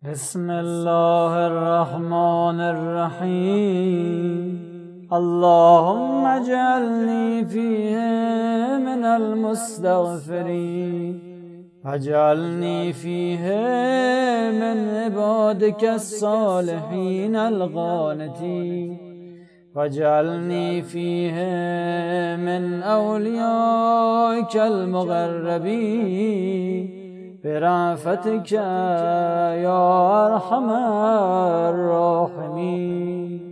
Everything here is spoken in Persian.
بسم الله الرحمن الرحیم اللهم اجعلني فيه من المستغفرين واجعلني فيه من عبادك الصالحين القانتين واجعلني فيه من أوليائك المقربين برحمتك يا أرحم الراحمين.